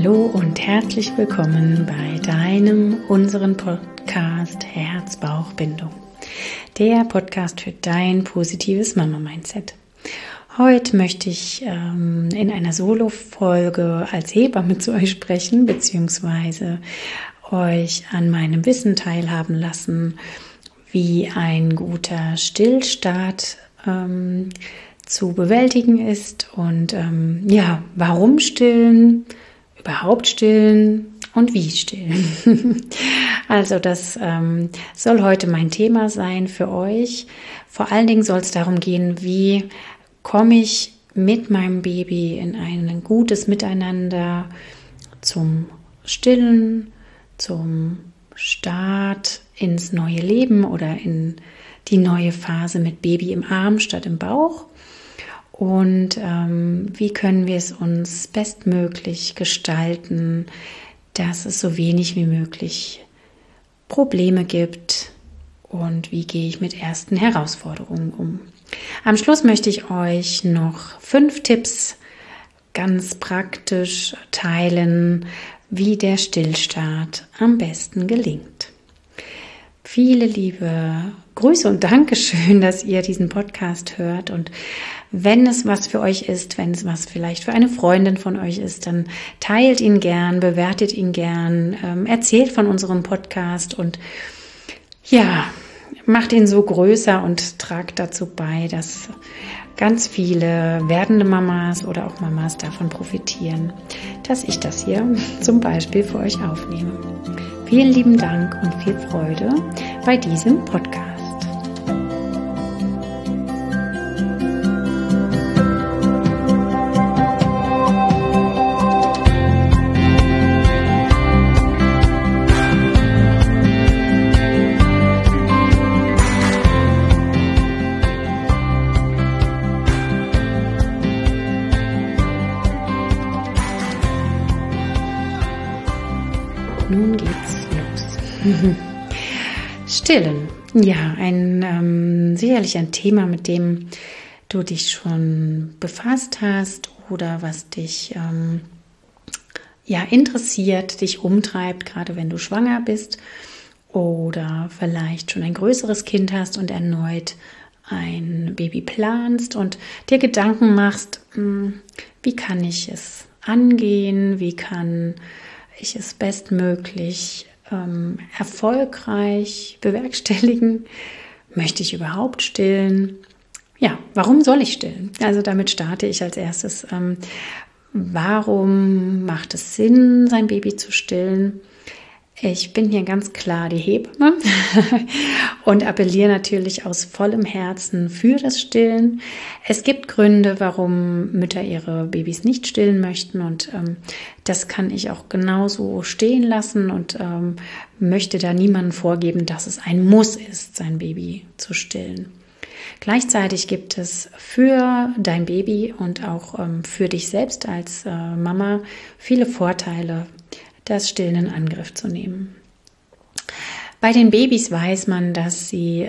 Hallo und herzlich willkommen bei unseren Podcast Herz-Bauch-Bindung. Der Podcast für dein positives Mama-Mindset. Heute möchte ich in einer Solo-Folge als Hebamme zu euch sprechen, beziehungsweise euch an meinem Wissen teilhaben lassen, wie ein guter Stillstart zu bewältigen ist und warum stillen, überhaupt stillen und wie stillen. Also das soll heute mein Thema sein für euch. Vor allen Dingen soll es darum gehen, wie komme ich mit meinem Baby in ein gutes Miteinander zum Stillen, zum Start ins neue Leben oder in die neue Phase mit Baby im Arm statt im Bauch. Und wie können wir es uns bestmöglich gestalten, dass es so wenig wie möglich Probleme gibt und wie gehe ich mit ersten Herausforderungen um. Am Schluss möchte ich euch noch 5 Tipps ganz praktisch teilen, wie der Stillstart am besten gelingt. Viele liebe Grüße und Dankeschön, dass ihr diesen Podcast hört, und wenn es was für euch ist, wenn es was vielleicht für eine Freundin von euch ist, dann teilt ihn gern, bewertet ihn gern, erzählt von unserem Podcast und macht ihn so größer und tragt dazu bei, dass ganz viele werdende Mamas oder auch Mamas davon profitieren, dass ich das hier zum Beispiel für euch aufnehme. Vielen lieben Dank und viel Freude bei diesem Podcast. Nun geht's los. Stillen. Ja, sicherlich ein Thema, mit dem du dich schon befasst hast oder was dich interessiert, dich umtreibt, gerade wenn du schwanger bist oder vielleicht schon ein größeres Kind hast und erneut ein Baby planst und dir Gedanken machst, wie kann ich es angehen, wie kann ich es bestmöglich erfolgreich bewerkstelligen? Möchte ich überhaupt stillen? Ja, warum soll ich stillen? Also damit starte ich als erstes. Warum macht es Sinn, sein Baby zu stillen? Ich bin hier ganz klar die Hebamme und appelliere natürlich aus vollem Herzen für das Stillen. Es gibt Gründe, warum Mütter ihre Babys nicht stillen möchten, und das kann ich auch genauso stehen lassen und möchte da niemandem vorgeben, dass es ein Muss ist, sein Baby zu stillen. Gleichzeitig gibt es für dein Baby und auch für dich selbst als Mama viele Vorteile, das Stillen in Angriff zu nehmen. Bei den Babys weiß man, dass sie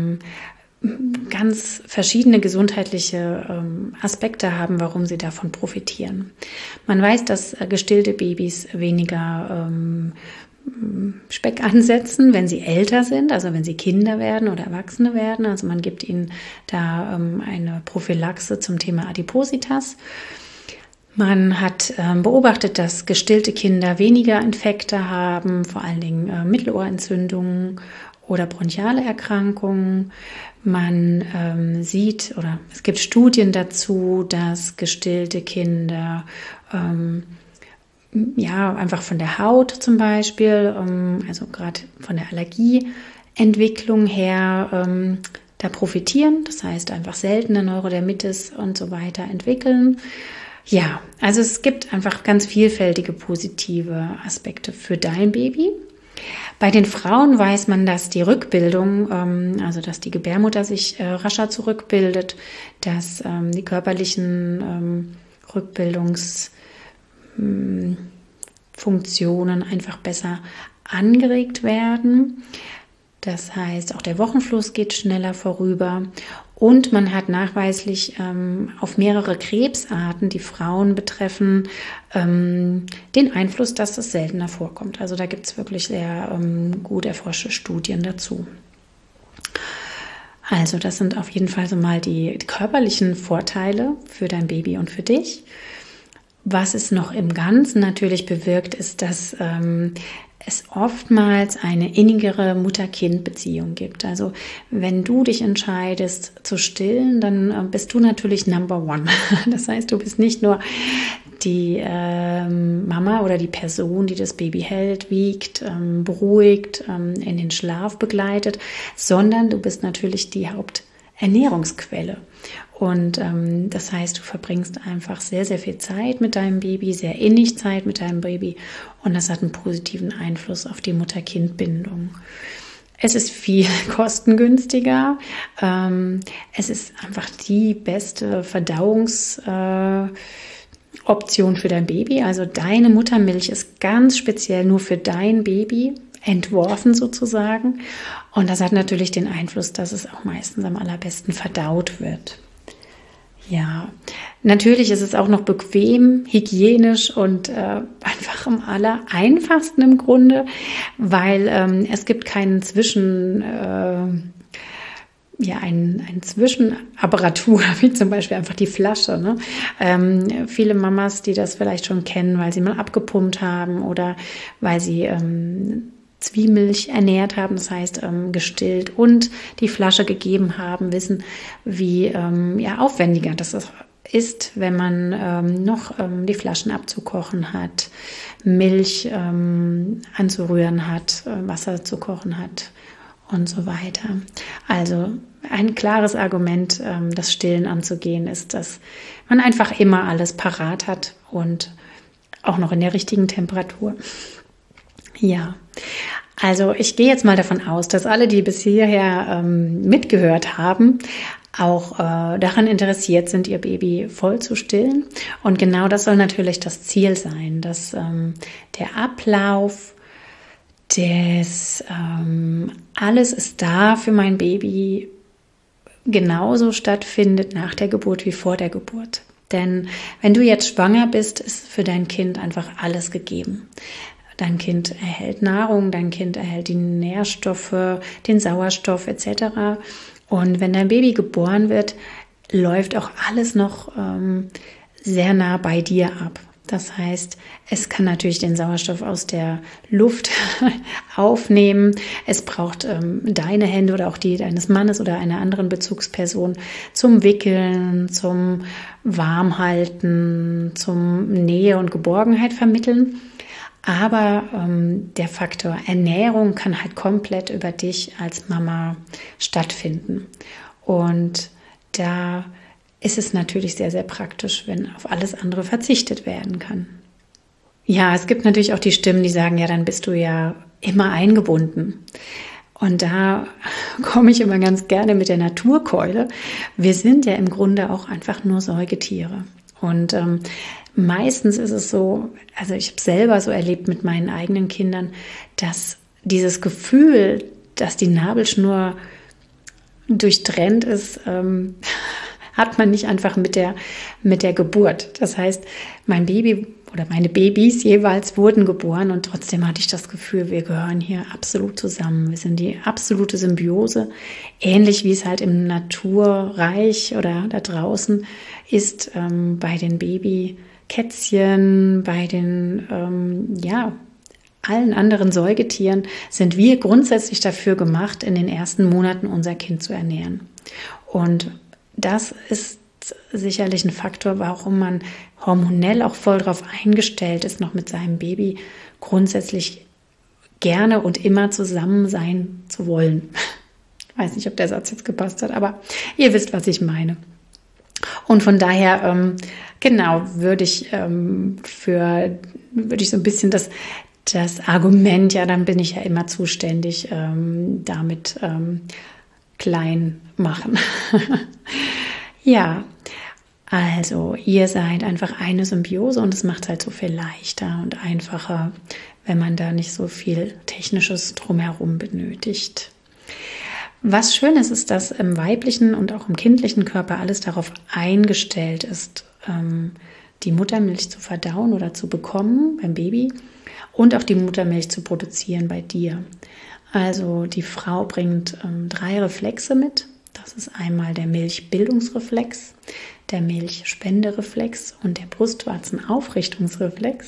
ganz verschiedene gesundheitliche Aspekte haben, warum sie davon profitieren. Man weiß, dass gestillte Babys weniger Speck ansetzen, wenn sie älter sind, also wenn sie Kinder werden oder Erwachsene werden. Also man gibt ihnen da eine Prophylaxe zum Thema Adipositas. Man hat beobachtet, dass gestillte Kinder weniger Infekte haben, vor allen Dingen Mittelohrentzündungen oder bronchiale Erkrankungen. Man sieht, oder es gibt Studien dazu, dass gestillte Kinder einfach von der Haut zum Beispiel, also gerade von der Allergieentwicklung her, da profitieren. Das heißt, einfach seltene Neurodermitis und so weiter entwickeln. Ja, also es gibt einfach ganz vielfältige positive Aspekte für dein Baby. Bei den Frauen weiß man, dass die Rückbildung, also dass die Gebärmutter sich rascher zurückbildet, dass die körperlichen Rückbildungsfunktionen einfach besser angeregt werden. Das heißt, auch der Wochenfluss geht schneller vorüber Und man hat nachweislich auf mehrere Krebsarten, die Frauen betreffen, den Einfluss, dass das seltener vorkommt. Also da gibt es wirklich sehr gut erforschte Studien dazu. Also das sind auf jeden Fall so mal die körperlichen Vorteile für dein Baby und für dich. Was es noch im Ganzen natürlich bewirkt, ist, dass es oftmals eine innigere Mutter-Kind-Beziehung gibt. Also wenn du dich entscheidest zu stillen, dann bist du natürlich Number One. Das heißt, du bist nicht nur die Mama oder die Person, die das Baby hält, wiegt, beruhigt, in den Schlaf begleitet, sondern du bist natürlich die Haupternährungsquelle. Und das heißt, du verbringst einfach sehr, sehr viel Zeit mit deinem Baby, sehr innig Zeit mit deinem Baby, und das hat einen positiven Einfluss auf die Mutter-Kind-Bindung. Es ist viel kostengünstiger. Es ist einfach die beste Verdauungsoption für dein Baby. Also deine Muttermilch ist ganz speziell nur für dein Baby entworfen sozusagen. Und das hat natürlich den Einfluss, dass es auch meistens am allerbesten verdaut wird. Ja, natürlich ist es auch noch bequem, hygienisch und einfach am aller einfachsten im Grunde, weil es gibt keinen eine Zwischenapparatur, wie zum Beispiel einfach die Flasche. Ne? Viele Mamas, die das vielleicht schon kennen, weil sie mal abgepumpt haben oder weil sie Zwiemilch ernährt haben, das heißt gestillt und die Flasche gegeben haben, wissen, wie aufwendiger das ist, wenn man noch die Flaschen abzukochen hat, Milch anzurühren hat, Wasser zu kochen hat und so weiter. Also ein klares Argument, das Stillen anzugehen, ist, dass man einfach immer alles parat hat und auch noch in der richtigen Temperatur. Ja, also ich gehe jetzt mal davon aus, dass alle, die bis hierher mitgehört haben, auch daran interessiert sind, ihr Baby voll zu stillen. Und genau das soll natürlich das Ziel sein, dass der Ablauf alles ist da für mein Baby genauso stattfindet nach der Geburt wie vor der Geburt. Denn wenn du jetzt schwanger bist, ist für dein Kind einfach alles gegeben. Dein Kind erhält Nahrung, dein Kind erhält die Nährstoffe, den Sauerstoff etc. Und wenn dein Baby geboren wird, läuft auch alles noch sehr nah bei dir ab. Das heißt, es kann natürlich den Sauerstoff aus der Luft aufnehmen. Es braucht deine Hände oder auch die deines Mannes oder einer anderen Bezugsperson zum Wickeln, zum Warmhalten, zum Nähe und Geborgenheit vermitteln. Aber der Faktor Ernährung kann halt komplett über dich als Mama stattfinden. Und da ist es natürlich sehr, sehr praktisch, wenn auf alles andere verzichtet werden kann. Ja, es gibt natürlich auch die Stimmen, die sagen, ja, dann bist du ja immer eingebunden. Und da komme ich immer ganz gerne mit der Naturkeule. Wir sind ja im Grunde auch einfach nur Säugetiere. Und meistens ist es so, also ich habe selber so erlebt mit meinen eigenen Kindern, dass dieses Gefühl, dass die Nabelschnur durchtrennt ist, hat man nicht einfach mit der Geburt. Das heißt, mein Baby oder meine Babys jeweils wurden geboren und trotzdem hatte ich das Gefühl, wir gehören hier absolut zusammen. Wir sind die absolute Symbiose, ähnlich wie es halt im Naturreich oder da draußen ist, bei den Babykätzchen, bei den allen anderen Säugetieren sind wir grundsätzlich dafür gemacht, in den ersten Monaten unser Kind zu ernähren. Und das ist sicherlich ein Faktor, warum man hormonell auch voll darauf eingestellt ist, noch mit seinem Baby grundsätzlich gerne und immer zusammen sein zu wollen. Ich weiß nicht, ob der Satz jetzt gepasst hat, aber ihr wisst, was ich meine. Und von daher, würde ich so ein bisschen das Argument, ja, dann bin ich ja immer zuständig, damit klein machen. Ja, also ihr seid einfach eine Symbiose und es macht es halt so viel leichter und einfacher, wenn man da nicht so viel Technisches drumherum benötigt. Was schön ist, ist, dass im weiblichen und auch im kindlichen Körper alles darauf eingestellt ist, die Muttermilch zu verdauen oder zu bekommen beim Baby und auch die Muttermilch zu produzieren bei dir. Also die Frau bringt 3 Reflexe mit. Das ist einmal der Milchbildungsreflex, der Milchspendereflex und der Brustwarzenaufrichtungsreflex.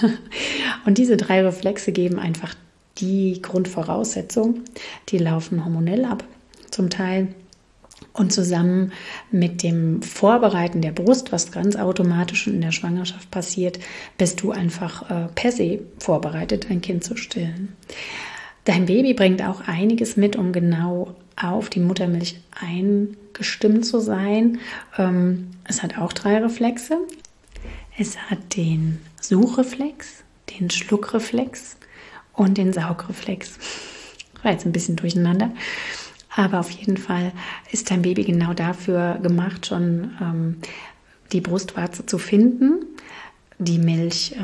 Und diese 3 Reflexe geben einfach die Grundvoraussetzung. Die laufen hormonell ab, zum Teil. Und zusammen mit dem Vorbereiten der Brust, was ganz automatisch in der Schwangerschaft passiert, bist du einfach per se vorbereitet, ein Kind zu stillen. Dein Baby bringt auch einiges mit, um genau auf die Muttermilch eingestimmt zu sein. Es hat auch 3 Reflexe. Es hat den Suchreflex, den Schluckreflex und den Saugreflex. War jetzt ein bisschen durcheinander. Aber auf jeden Fall ist dein Baby genau dafür gemacht, schon die Brustwarze zu finden, die Milch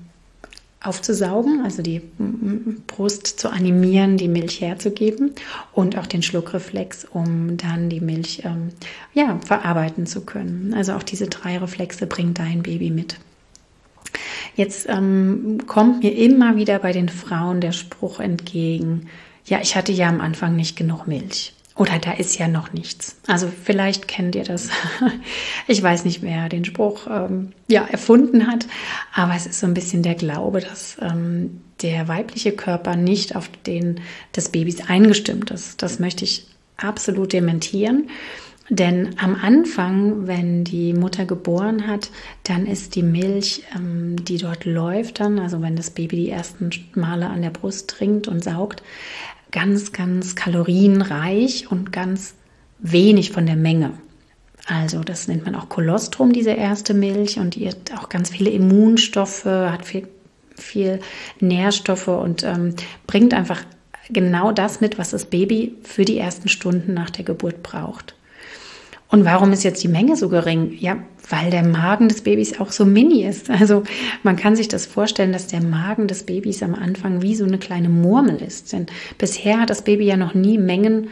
aufzusaugen, also die Brust zu animieren, die Milch herzugeben und auch den Schluckreflex, um dann die Milch verarbeiten zu können. Also auch diese 3 Reflexe bringt dein Baby mit. Jetzt kommt mir immer wieder bei den Frauen der Spruch entgegen, ja, ich hatte ja am Anfang nicht genug Milch. Oder da ist ja noch nichts. Also vielleicht kennt ihr das. Ich weiß nicht, wer den Spruch erfunden hat, aber es ist so ein bisschen der Glaube, dass der weibliche Körper nicht auf den des Babys eingestimmt ist. Das möchte ich absolut dementieren. Denn am Anfang, wenn die Mutter geboren hat, dann ist die Milch, die dort läuft dann, also wenn das Baby die ersten Male an der Brust trinkt und saugt, ganz, ganz kalorienreich und ganz wenig von der Menge. Also das nennt man auch Kolostrum, diese erste Milch, und die hat auch ganz viele Immunstoffe, hat viel Nährstoffe und bringt einfach genau das mit, was das Baby für die ersten Stunden nach der Geburt braucht. Und warum ist jetzt die Menge so gering? Ja, weil der Magen des Babys auch so mini ist. Also man kann sich das vorstellen, dass der Magen des Babys am Anfang wie so eine kleine Murmel ist. Denn bisher hat das Baby ja noch nie Mengen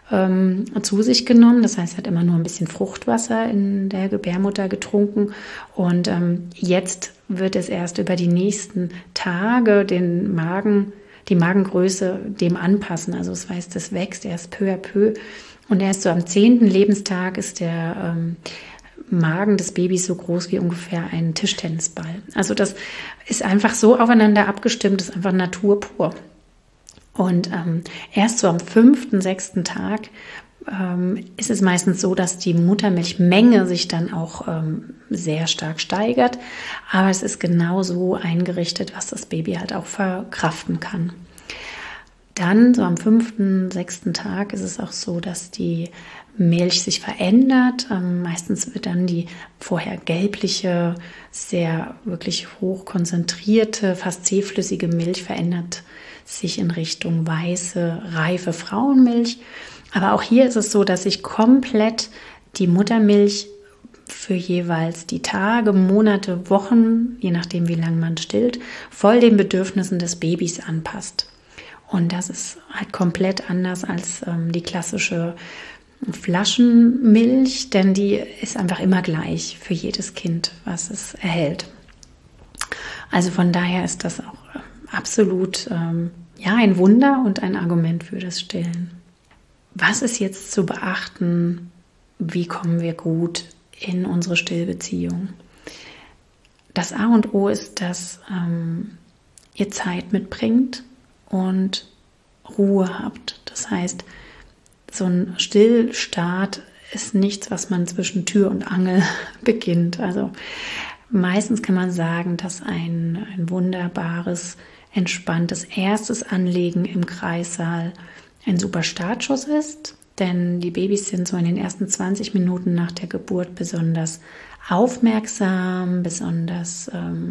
zu sich genommen. Das heißt, es hat immer nur ein bisschen Fruchtwasser in der Gebärmutter getrunken. Und jetzt wird es erst über die nächsten Tage die Magengröße dem anpassen. Also das heißt, das wächst erst peu à peu. Und erst so am 10. Lebenstag ist der Magen des Babys so groß wie ungefähr ein Tischtennisball. Also das ist einfach so aufeinander abgestimmt, das ist einfach Natur pur. Und erst so am 5., 6. Tag ist es meistens so, dass die Muttermilchmenge sich dann auch sehr stark steigert. Aber es ist genau so eingerichtet, was das Baby halt auch verkraften kann. Dann, so am 5., 6. Tag, ist es auch so, dass die Milch sich verändert. Meistens wird dann die vorher gelbliche, sehr wirklich hoch konzentrierte, fast zähflüssige Milch verändert sich in Richtung weiße, reife Frauenmilch. Aber auch hier ist es so, dass sich komplett die Muttermilch für jeweils die Tage, Monate, Wochen, je nachdem wie lange man stillt, voll den Bedürfnissen des Babys anpasst. Und das ist halt komplett anders als die klassische Flaschenmilch, denn die ist einfach immer gleich für jedes Kind, was es erhält. Also von daher ist das auch absolut ein Wunder und ein Argument für das Stillen. Was ist jetzt zu beachten? Wie kommen wir gut in unsere Stillbeziehung? Das A und O ist, dass ihr Zeit mitbringt und Ruhe habt. Das heißt, so ein Stillstart ist nichts, was man zwischen Tür und Angel beginnt. Also meistens kann man sagen, dass ein wunderbares, entspanntes erstes Anlegen im Kreissaal ein super Startschuss ist. Denn die Babys sind so in den ersten 20 Minuten nach der Geburt besonders aufmerksam, besonders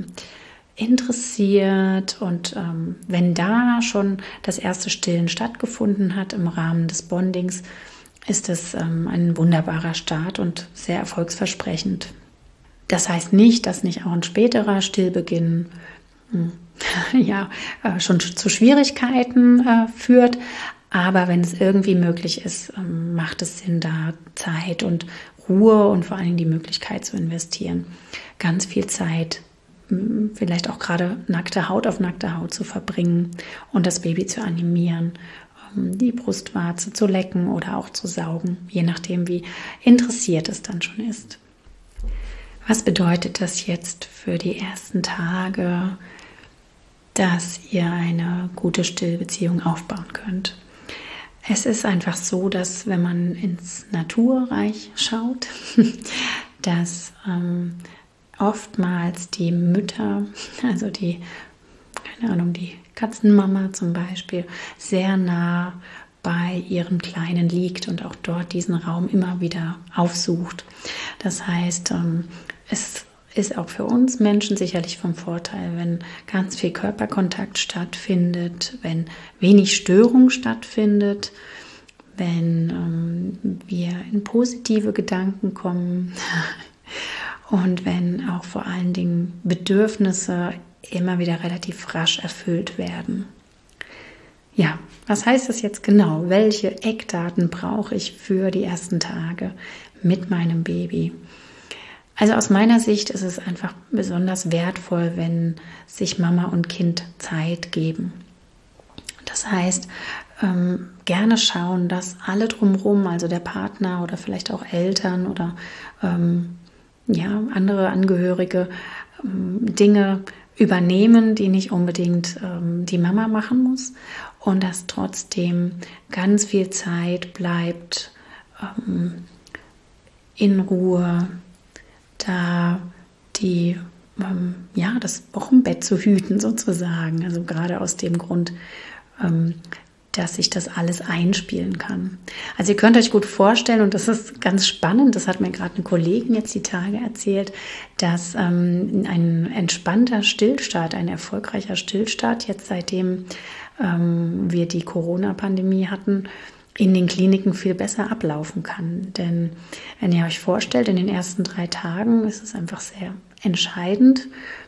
interessiert, und wenn da schon das erste Stillen stattgefunden hat im Rahmen des Bondings, ist es ein wunderbarer Start und sehr erfolgsversprechend. Das heißt nicht, dass nicht auch ein späterer Stillbeginn schon zu Schwierigkeiten führt, Aber wenn es irgendwie möglich ist, macht es Sinn, da Zeit und Ruhe und vor allen Dingen die Möglichkeit zu investieren. Ganz viel Zeit, vielleicht auch gerade nackte Haut auf nackte Haut zu verbringen und das Baby zu animieren, die Brustwarze zu lecken oder auch zu saugen, je nachdem, wie interessiert es dann schon ist. Was bedeutet das jetzt für die ersten Tage, dass ihr eine gute Stillbeziehung aufbauen könnt? Es ist einfach so, dass wenn man ins Naturreich schaut, dass oftmals die Mütter, also die Katzenmama zum Beispiel, sehr nah bei ihrem Kleinen liegt und auch dort diesen Raum immer wieder aufsucht. Das heißt, es ist auch für uns Menschen sicherlich vom Vorteil, wenn ganz viel Körperkontakt stattfindet, wenn wenig Störung stattfindet, wenn wir in positive Gedanken kommen und wenn auch vor allen Dingen Bedürfnisse immer wieder relativ rasch erfüllt werden. Ja, was heißt das jetzt genau? Welche Eckdaten brauche ich für die ersten Tage mit meinem Baby? Also aus meiner Sicht ist es einfach besonders wertvoll, wenn sich Mama und Kind Zeit geben. Das heißt, gerne schauen, dass alle drumherum, also der Partner oder vielleicht auch Eltern oder andere Angehörige, Dinge übernehmen, die nicht unbedingt die Mama machen muss, und dass trotzdem ganz viel Zeit bleibt, in Ruhe da das Wochenbett zu hüten sozusagen. Also gerade aus dem Grund, dass sich das alles einspielen kann. Also ihr könnt euch gut vorstellen, und das ist ganz spannend, das hat mir gerade eine Kollegin jetzt die Tage erzählt, dass ein entspannter Stillstart, ein erfolgreicher Stillstart, jetzt seitdem wir die Corona-Pandemie hatten, in den Kliniken viel besser ablaufen kann. Denn wenn ihr euch vorstellt, in den ersten 3 Tagen ist es einfach sehr entscheidend,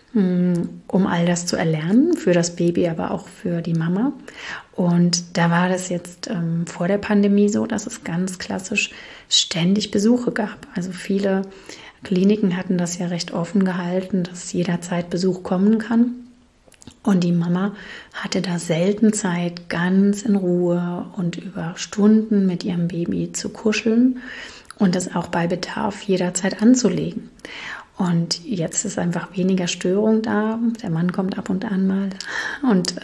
um all das zu erlernen, für das Baby, aber auch für die Mama. Und da war das jetzt vor der Pandemie so, dass es ganz klassisch ständig Besuche gab. Also viele Kliniken hatten das ja recht offen gehalten, dass jederzeit Besuch kommen kann. Und die Mama hatte da selten Zeit, ganz in Ruhe und über Stunden mit ihrem Baby zu kuscheln und es auch bei Bedarf jederzeit anzulegen. Und jetzt ist einfach weniger Störung da. Der Mann kommt ab und an mal. Und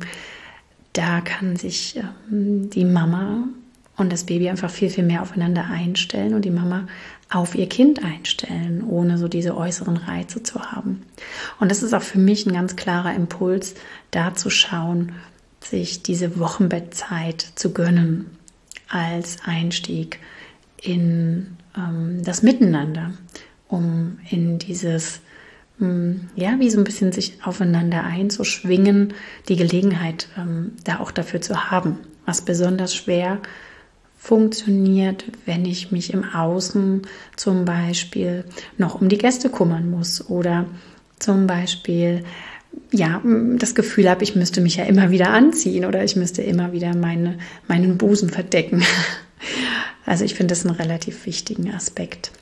da kann sich die Mama und das Baby einfach viel, viel mehr aufeinander einstellen und die Mama auf ihr Kind einstellen, ohne so diese äußeren Reize zu haben. Und das ist auch für mich ein ganz klarer Impuls, da zu schauen, sich diese Wochenbettzeit zu gönnen als Einstieg in das Miteinander, um in dieses, wie so ein bisschen sich aufeinander einzuschwingen, die Gelegenheit da auch dafür zu haben, was besonders schwer funktioniert, wenn ich mich im Außen zum Beispiel noch um die Gäste kümmern muss oder zum Beispiel das Gefühl habe, ich müsste mich ja immer wieder anziehen oder ich müsste immer wieder meinen Busen verdecken. Also ich finde das einen relativ wichtigen Aspekt.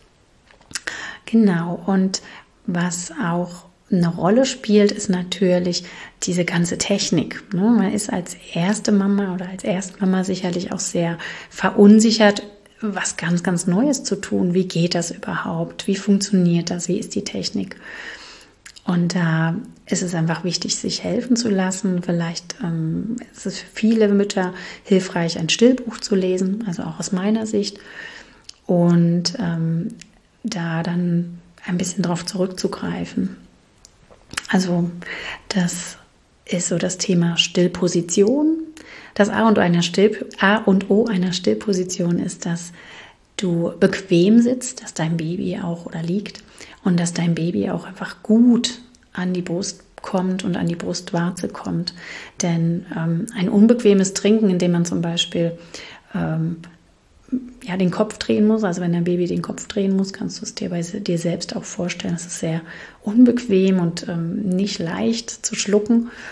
Genau, und was auch eine Rolle spielt, ist natürlich diese ganze Technik. Man ist als erste Mama oder als Erstmama sicherlich auch sehr verunsichert, was ganz, ganz Neues zu tun. Wie geht das überhaupt? Wie funktioniert das? Wie ist die Technik? Und da ist es einfach wichtig, sich helfen zu lassen. Vielleicht ist es für viele Mütter hilfreich, ein Stillbuch zu lesen, also auch aus meiner Sicht. Und da dann ein bisschen drauf zurückzugreifen. Also das ist so das Thema Stillposition. Das A und O einer Stillposition ist, dass du bequem sitzt, dass dein Baby auch oder liegt und dass dein Baby auch einfach gut an die Brust kommt und an die Brustwarze kommt. Denn ein unbequemes Trinken, indem man zum Beispiel den Kopf drehen muss, also wenn dein Baby den Kopf drehen muss, kannst du es dir bei dir selbst auch vorstellen. Das ist sehr unbequem und nicht leicht zu schlucken.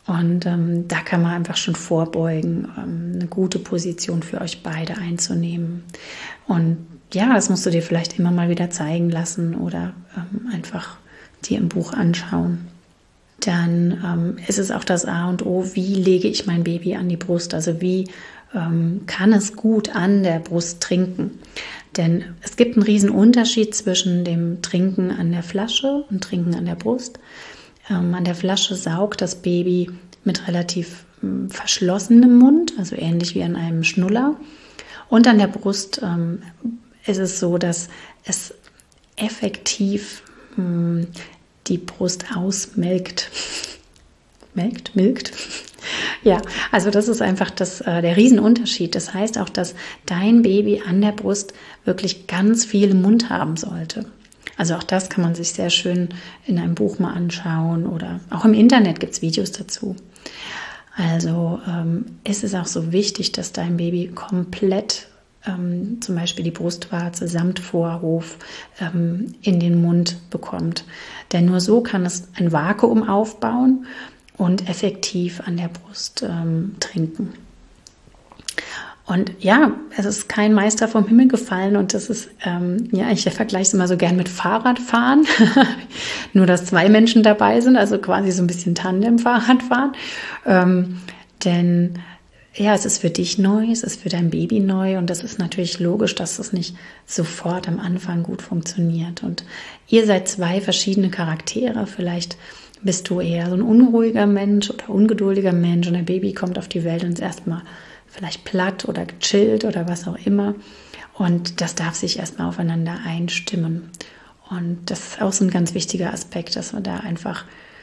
Und da kann man einfach schon vorbeugen, eine gute Position für euch beide einzunehmen. Und ja, das musst du dir vielleicht immer mal wieder zeigen lassen oder einfach dir im Buch anschauen. Dann ist es auch das A und O, wie lege ich mein Baby an die Brust? Also wie kann es gut an der Brust trinken? Denn es gibt einen riesen Unterschied zwischen dem Trinken an der Flasche und Trinken an der Brust. An der Flasche saugt das Baby mit relativ verschlossenem Mund, also ähnlich wie an einem Schnuller. Und an der Brust ist es so, dass es effektiv die Brust ausmelkt. Milkt? Ja, also das ist einfach der Riesenunterschied. Das heißt auch, dass dein Baby an der Brust wirklich ganz viel Mund haben sollte. Also auch das kann man sich sehr schön in einem Buch mal anschauen oder auch im Internet gibt es Videos dazu. Also ist es auch so wichtig, dass dein Baby komplett zum Beispiel die Brustwarze samt Vorhof in den Mund bekommt. Denn nur so kann es ein Vakuum aufbauen und effektiv an der Brust trinken. Und ja, es ist kein Meister vom Himmel gefallen und das ist, ich vergleiche es immer so gern mit Fahrradfahren, nur dass 2 Menschen dabei sind, also quasi so ein bisschen Tandem-Fahrradfahren, denn ja, es ist für dich neu, es ist für dein Baby neu und das ist natürlich logisch, dass das nicht sofort am Anfang gut funktioniert. Und ihr seid 2 verschiedene Charaktere, vielleicht bist du eher so ein unruhiger Mensch oder ungeduldiger Mensch und dein Baby kommt auf die Welt und ist erstmal vielleicht platt oder gechillt oder was auch immer. Und das darf sich erstmal aufeinander einstimmen. Und das ist auch so ein ganz wichtiger Aspekt, dass du da einfach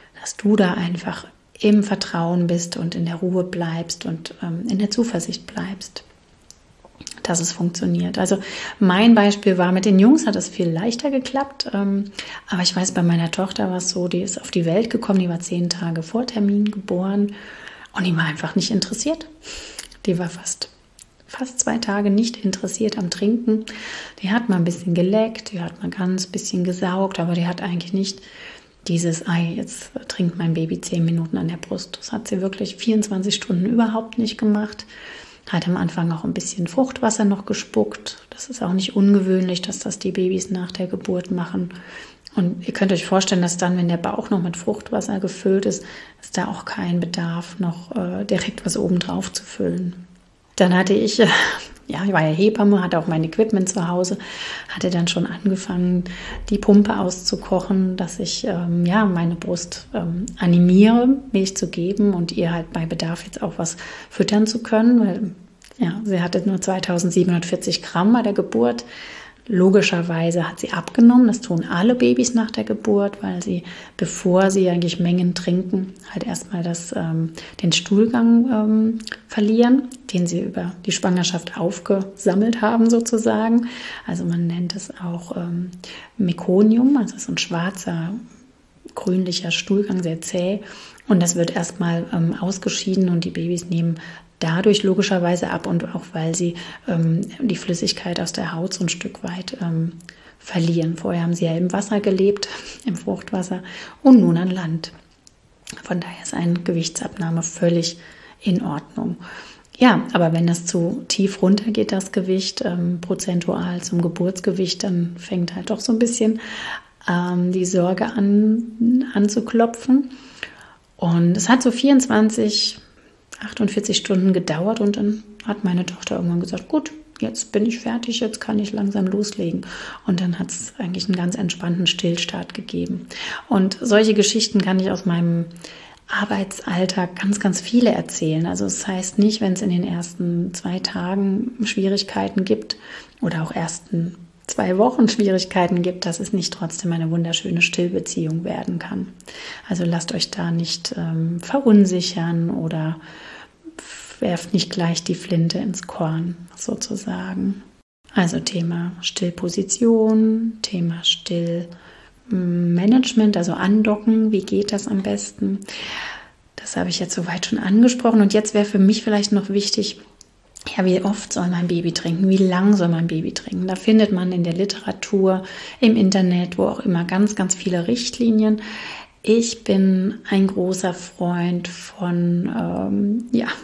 im Vertrauen bist und in der Ruhe bleibst und in der Zuversicht bleibst, dass es funktioniert. Also mein Beispiel war, mit den Jungs hat es viel leichter geklappt, aber ich weiß, bei meiner Tochter war es so, die ist auf die Welt gekommen, die war 10 Tage vor Termin geboren und die war einfach nicht interessiert. Die war fast 2 Tage nicht interessiert am Trinken. Die hat mal ein bisschen geleckt, die hat mal ganz bisschen gesaugt, aber die hat eigentlich nicht dieses, jetzt trinkt mein Baby 10 Minuten an der Brust. Das hat sie wirklich 24 Stunden überhaupt nicht gemacht. Hat am Anfang auch ein bisschen Fruchtwasser noch gespuckt. Das ist auch nicht ungewöhnlich, dass das die Babys nach der Geburt machen. Und ihr könnt euch vorstellen, dass dann, wenn der Bauch noch mit Fruchtwasser gefüllt ist, ist da auch kein Bedarf, noch direkt was oben drauf zu füllen. Dann hatte ich, ich war ja Hebamme, hatte auch mein Equipment zu Hause, hatte dann schon angefangen, die Pumpe auszukochen, dass ich meine Brust animiere, Milch zu geben und ihr halt bei Bedarf jetzt auch was füttern zu können, weil sie hatte nur 2740 Gramm bei der Geburt. Logischerweise hat sie abgenommen, das tun alle Babys nach der Geburt, weil sie, bevor sie eigentlich Mengen trinken, halt erstmal den Stuhlgang verlieren, den sie über die Schwangerschaft aufgesammelt haben sozusagen. Also man nennt es auch Mekonium, also so ein schwarzer, grünlicher Stuhlgang, sehr zäh. Und das wird erstmal ausgeschieden und die Babys nehmen dadurch logischerweise ab und auch, weil sie die Flüssigkeit aus der Haut so ein Stück weit verlieren. Vorher haben sie ja im Wasser gelebt, im Fruchtwasser und nun an Land. Von daher ist eine Gewichtsabnahme völlig in Ordnung. Ja, aber wenn das zu tief runtergeht, das Gewicht, prozentual zum Geburtsgewicht, dann fängt halt doch so ein bisschen die Sorge an zu klopfen. Und es hat so 48 Stunden gedauert und dann hat meine Tochter irgendwann gesagt, gut, jetzt bin ich fertig, jetzt kann ich langsam loslegen. Und dann hat es eigentlich einen ganz entspannten Stillstart gegeben. Und solche Geschichten kann ich aus meinem Arbeitsalltag ganz, ganz viele erzählen. Also es heißt nicht, wenn es in den ersten 2 Tagen Schwierigkeiten gibt oder auch ersten 2 Wochen Schwierigkeiten gibt, dass es nicht trotzdem eine wunderschöne Stillbeziehung werden kann. Also lasst euch da nicht verunsichern oder werft nicht gleich die Flinte ins Korn sozusagen. Also Thema Stillposition, Thema Stillmanagement, also andocken, wie geht das am besten? Das habe ich jetzt soweit schon angesprochen und jetzt wäre für mich vielleicht noch wichtig, wie oft soll mein Baby trinken? Wie lang soll mein Baby trinken? Da findet man in der Literatur, im Internet, wo auch immer ganz, ganz viele Richtlinien. Ich bin ein großer Freund von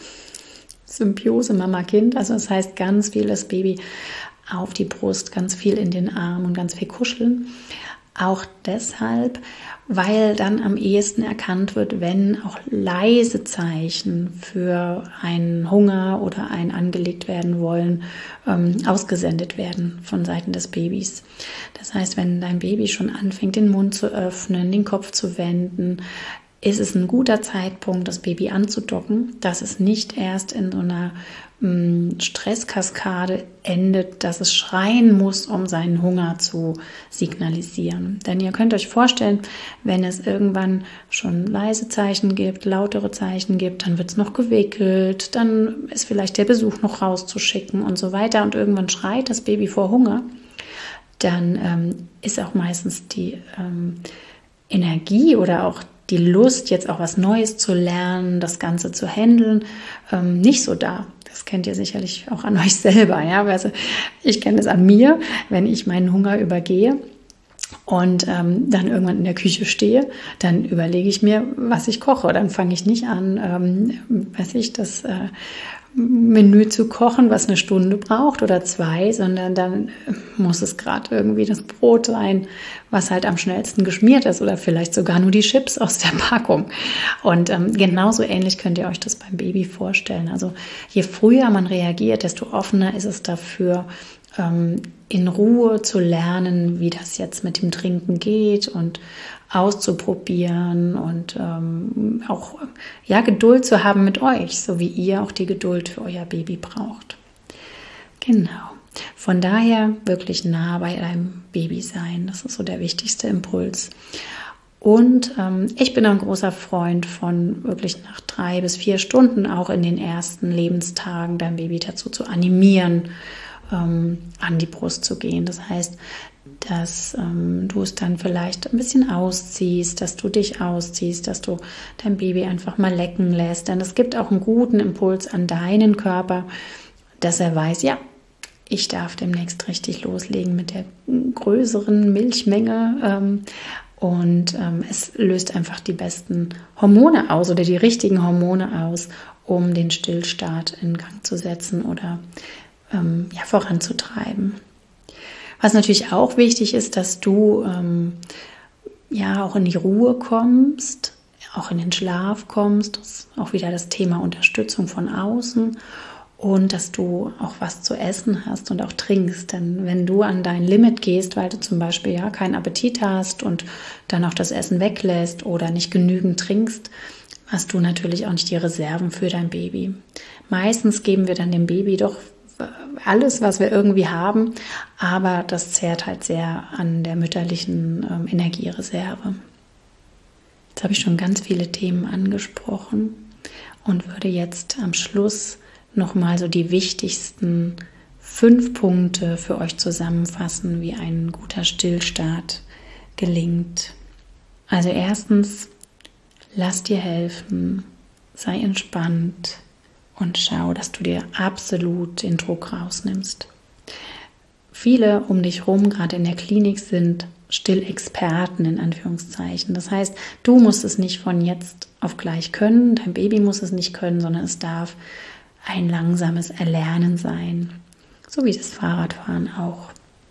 Symbiose Mama-Kind. Also das heißt, ganz viel das Baby auf die Brust, ganz viel in den Arm und ganz viel kuscheln. Auch deshalb, weil dann am ehesten erkannt wird, wenn auch leise Zeichen für einen Hunger oder ein angelegt werden wollen, ausgesendet werden von Seiten des Babys. Das heißt, wenn dein Baby schon anfängt, den Mund zu öffnen, den Kopf zu wenden, ist es ein guter Zeitpunkt, das Baby anzudocken, dass es nicht erst in so einer Stresskaskade endet, dass es schreien muss, um seinen Hunger zu signalisieren. Denn ihr könnt euch vorstellen, wenn es irgendwann schon leise Zeichen gibt, lautere Zeichen gibt, dann wird es noch gewickelt, dann ist vielleicht der Besuch noch rauszuschicken und so weiter und irgendwann schreit das Baby vor Hunger, dann ist auch meistens die Energie oder auch die Lust, jetzt auch was Neues zu lernen, das Ganze zu handeln, nicht so da. Das kennt ihr sicherlich auch an euch selber. Ja? Also ich kenne es an mir, wenn ich meinen Hunger übergehe und dann irgendwann in der Küche stehe, dann überlege ich mir, was ich koche. Dann fange ich nicht an, das Menü zu kochen, was 1 Stunde braucht oder 2, sondern dann muss es gerade irgendwie das Brot sein, was halt am schnellsten geschmiert ist oder vielleicht sogar nur die Chips aus der Packung. Und genauso ähnlich könnt ihr euch das beim Baby vorstellen. Also je früher man reagiert, desto offener ist es dafür, in Ruhe zu lernen, wie das jetzt mit dem Trinken geht und auszuprobieren und auch Geduld zu haben mit euch, so wie ihr auch die Geduld für euer Baby braucht. Genau. Von daher wirklich nah bei deinem Baby sein. Das ist so der wichtigste Impuls. Und ich bin ein großer Freund von wirklich nach 3 bis 4 Stunden auch in den ersten Lebenstagen dein Baby dazu zu animieren, an die Brust zu gehen. Das heißt, dass du es dann vielleicht ein bisschen ausziehst, dass du dich ausziehst, dass du dein Baby einfach mal lecken lässt. Denn es gibt auch einen guten Impuls an deinen Körper, dass er weiß, ja, ich darf demnächst richtig loslegen mit der größeren Milchmenge. Es löst einfach die besten Hormone aus oder die richtigen Hormone aus, um den Stillstart in Gang zu setzen oder voranzutreiben. Was natürlich auch wichtig ist, dass du auch in die Ruhe kommst, auch in den Schlaf kommst. Das ist auch wieder das Thema Unterstützung von außen und dass du auch was zu essen hast und auch trinkst. Denn wenn du an dein Limit gehst, weil du zum Beispiel keinen Appetit hast und dann auch das Essen weglässt oder nicht genügend trinkst, hast du natürlich auch nicht die Reserven für dein Baby. Meistens geben wir dann dem Baby doch alles, was wir irgendwie haben, aber das zehrt halt sehr an der mütterlichen Energiereserve. Jetzt habe ich schon ganz viele Themen angesprochen und würde jetzt am Schluss nochmal so die wichtigsten 5 Punkte für euch zusammenfassen, wie ein guter Stillstart gelingt. Also erstens, lass dir helfen, sei entspannt, und schau, dass du dir absolut den Druck rausnimmst. Viele um dich rum, gerade in der Klinik, sind Stillexperten in Anführungszeichen. Das heißt, du musst es nicht von jetzt auf gleich können, dein Baby muss es nicht können, sondern es darf ein langsames Erlernen sein. So wie das Fahrradfahren auch.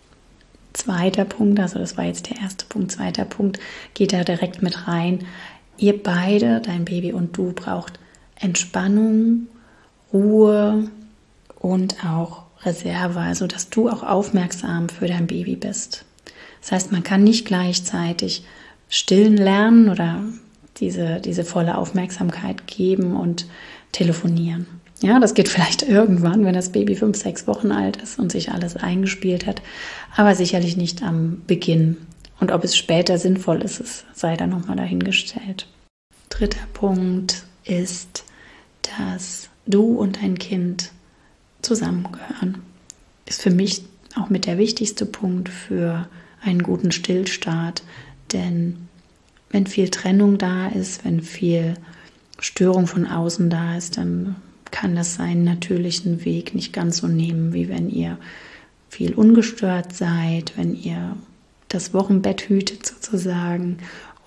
2. Punkt, also das war jetzt der 1. Punkt, 2. Punkt, geht da direkt mit rein. Ihr beide, dein Baby und du, braucht Entspannung, Ruhe und auch Reserve, also dass du auch aufmerksam für dein Baby bist. Das heißt, man kann nicht gleichzeitig stillen lernen oder diese volle Aufmerksamkeit geben und telefonieren. Ja, das geht vielleicht irgendwann, wenn das Baby 5, 6 Wochen alt ist und sich alles eingespielt hat, aber sicherlich nicht am Beginn. Und ob es später sinnvoll ist, sei da nochmal dahingestellt. 3. Punkt ist, dass du und dein Kind zusammengehören. Ist für mich auch mit der wichtigste Punkt für einen guten Stillstart, denn wenn viel Trennung da ist, wenn viel Störung von außen da ist, dann kann das seinen natürlichen Weg nicht ganz so nehmen, wie wenn ihr viel ungestört seid, wenn ihr das Wochenbett hütet sozusagen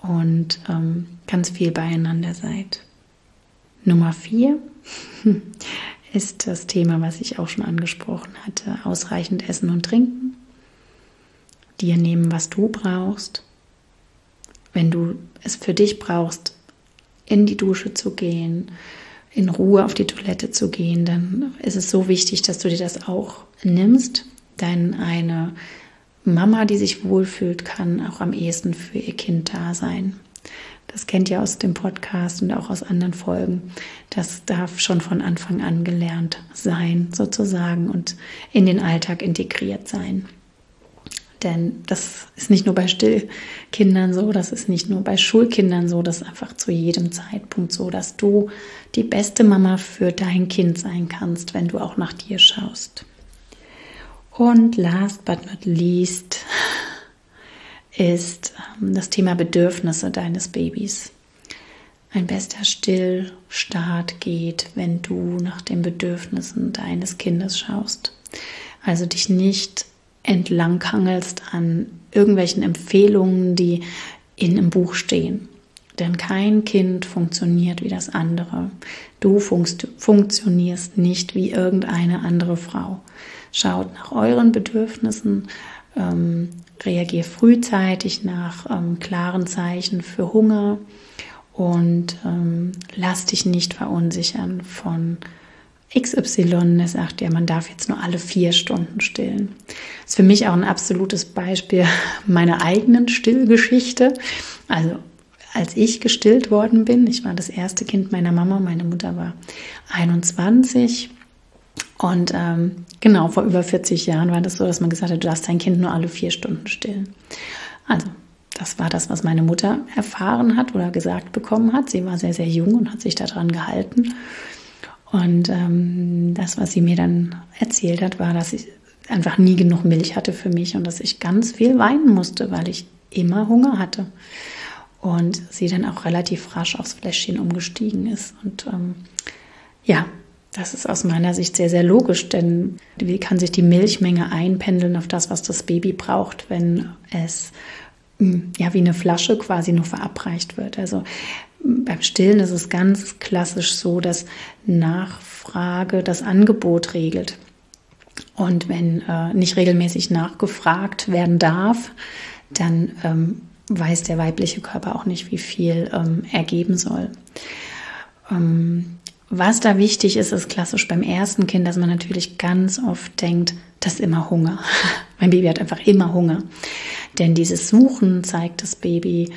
und ganz viel beieinander seid. Nummer 4 ist das Thema, was ich auch schon angesprochen hatte, ausreichend Essen und Trinken. Dir nehmen, was du brauchst. Wenn du es für dich brauchst, in die Dusche zu gehen, in Ruhe auf die Toilette zu gehen, dann ist es so wichtig, dass du dir das auch nimmst. Denn eine Mama, die sich wohlfühlt, kann auch am ehesten für ihr Kind da sein. Das kennt ihr aus dem Podcast und auch aus anderen Folgen. Das darf schon von Anfang an gelernt sein, sozusagen, und in den Alltag integriert sein. Denn das ist nicht nur bei Stillkindern so, das ist nicht nur bei Schulkindern so, das ist einfach zu jedem Zeitpunkt so, dass du die beste Mama für dein Kind sein kannst, wenn du auch nach dir schaust. Und last but not least ist das Thema Bedürfnisse deines Babys. Ein bester Stillstart geht, wenn du nach den Bedürfnissen deines Kindes schaust. Also dich nicht entlanghangelst an irgendwelchen Empfehlungen, die in einem Buch stehen. Denn kein Kind funktioniert wie das andere. Du funktionierst nicht wie irgendeine andere Frau. Schaut nach euren Bedürfnissen, reagier frühzeitig nach klaren Zeichen für Hunger und lass dich nicht verunsichern von XY, der sagt ja, man darf jetzt nur alle 4 Stunden stillen. Das ist für mich auch ein absolutes Beispiel meiner eigenen Stillgeschichte. Also als ich gestillt worden bin, ich war das erste Kind meiner Mama, meine Mutter war 21 und genau vor über 40 Jahren war das so, dass man gesagt hat, du darfst dein Kind nur alle 4 Stunden stillen. Also das war das, was meine Mutter erfahren hat oder gesagt bekommen hat. Sie war sehr, sehr jung und hat sich daran gehalten. Und das, was sie mir dann erzählt hat, war, dass ich einfach nie genug Milch hatte für mich und dass ich ganz viel weinen musste, weil ich immer Hunger hatte. Und sie dann auch relativ rasch aufs Fläschchen umgestiegen ist. Und ja, das ist aus meiner Sicht sehr, sehr logisch, denn wie kann sich die Milchmenge einpendeln auf das, was das Baby braucht, wenn es ja wie eine Flasche quasi nur verabreicht wird. Also beim Stillen ist es ganz klassisch so, dass Nachfrage das Angebot regelt. Und wenn nicht regelmäßig nachgefragt werden darf, dann weiß der weibliche Körper auch nicht, wie viel er geben soll. Was da wichtig ist, ist klassisch beim ersten Kind, dass man natürlich ganz oft denkt, das ist immer Hunger. Mein Baby hat einfach immer Hunger. Denn dieses Suchen zeigt das Baby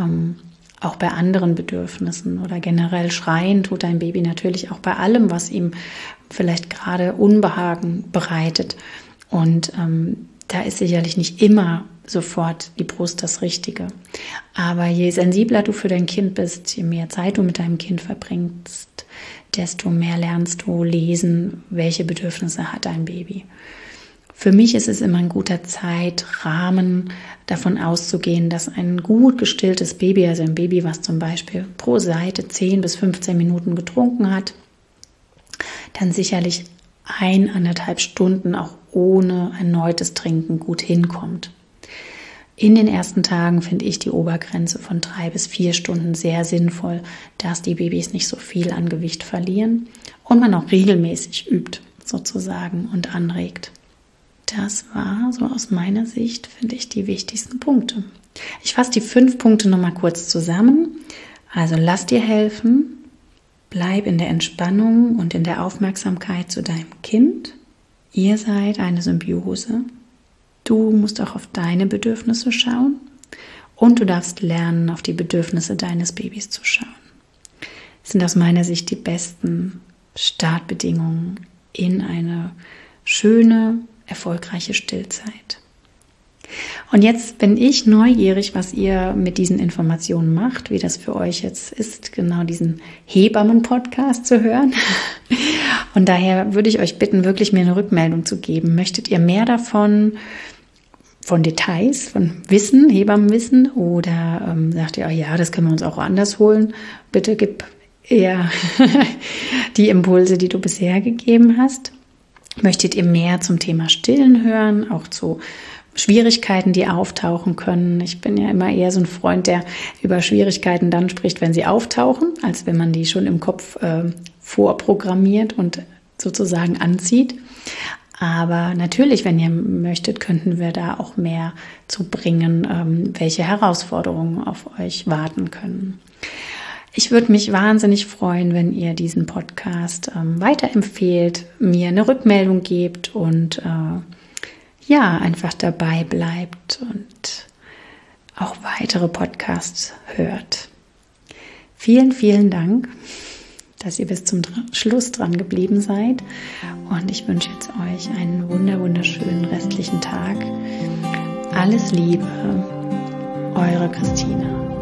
auch bei anderen Bedürfnissen oder generell schreien tut dein Baby natürlich auch bei allem, was ihm vielleicht gerade Unbehagen bereitet. Und da ist sicherlich nicht immer sofort die Brust das Richtige. Aber je sensibler du für dein Kind bist, je mehr Zeit du mit deinem Kind verbringst, desto mehr lernst du lesen, welche Bedürfnisse hat dein Baby. Für mich ist es immer ein guter Zeitrahmen, davon auszugehen, dass ein gut gestilltes Baby, also ein Baby, was zum Beispiel pro Seite 10 bis 15 Minuten getrunken hat, dann sicherlich 1,5 Stunden auch ohne erneutes Trinken gut hinkommt. In den ersten Tagen finde ich die Obergrenze von 3 bis 4 Stunden sehr sinnvoll, dass die Babys nicht so viel an Gewicht verlieren und man auch regelmäßig übt sozusagen und anregt. Das war so aus meiner Sicht, finde ich, die wichtigsten Punkte. Ich fasse die 5 Punkte nochmal kurz zusammen. Also lass dir helfen, bleib in der Entspannung und in der Aufmerksamkeit zu deinem Kind. Ihr seid eine Symbiose. Du musst auch auf deine Bedürfnisse schauen und du darfst lernen, auf die Bedürfnisse deines Babys zu schauen. Das sind aus meiner Sicht die besten Startbedingungen in eine schöne, erfolgreiche Stillzeit. Und jetzt bin ich neugierig, was ihr mit diesen Informationen macht, wie das für euch jetzt ist, genau diesen Hebammen-Podcast zu hören. Und daher würde ich euch bitten, wirklich mir eine Rückmeldung zu geben. Möchtet ihr mehr davon, von Details, von Wissen, Hebammenwissen, oder sagt ihr, ja, das können wir uns auch anders holen? Bitte gib eher die Impulse, die du bisher gegeben hast. Möchtet ihr mehr zum Thema Stillen hören, auch zu Schwierigkeiten, die auftauchen können. Ich bin ja immer eher so ein Freund, der über Schwierigkeiten dann spricht, wenn sie auftauchen, als wenn man die schon im Kopf vorprogrammiert und sozusagen anzieht. Aber natürlich, wenn ihr möchtet, könnten wir da auch mehr zu bringen, welche Herausforderungen auf euch warten können. Ich würde mich wahnsinnig freuen, wenn ihr diesen Podcast weiterempfehlt, mir eine Rückmeldung gebt und einfach dabei bleibt und auch weitere Podcasts hört. Vielen, vielen Dank, dass ihr bis zum Schluss dran geblieben seid. Und ich wünsche jetzt euch einen wunderschönen restlichen Tag. Alles Liebe, eure Christina.